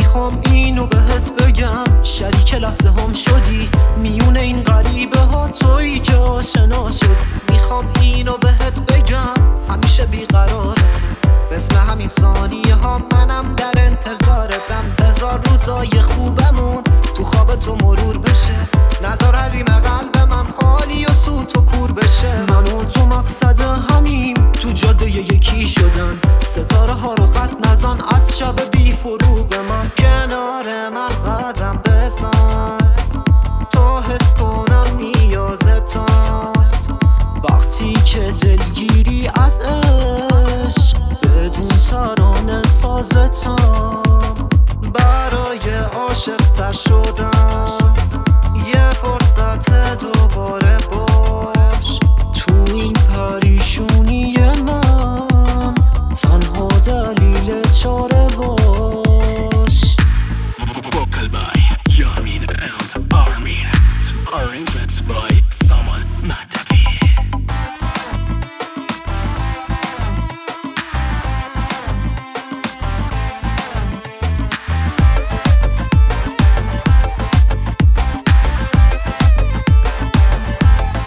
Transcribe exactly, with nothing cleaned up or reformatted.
میخوام اینو بهت بگم، شریک لحظه هم شدی میون این غریبه ها، تویی که آشنا شد. میخوام اینو بهت بگم همیشه بیقرارتم، مثل همین ثانیه ها منم در انتظارتم. انتظار روزای خوبمون تو خواب تو مرور بشه، نظر حریم قلب من خالی و سوت و کور بشه. من و تو مقصد همیم، تو جاده یکی شدن، ستاره ها رو خط نزن از شب بی فروغ من. کنار من قدم بزن تا حس کنم نیازتم، وقتی که دلگیری از عشق بدون ترانه سازتم. برای عاشق تر شدم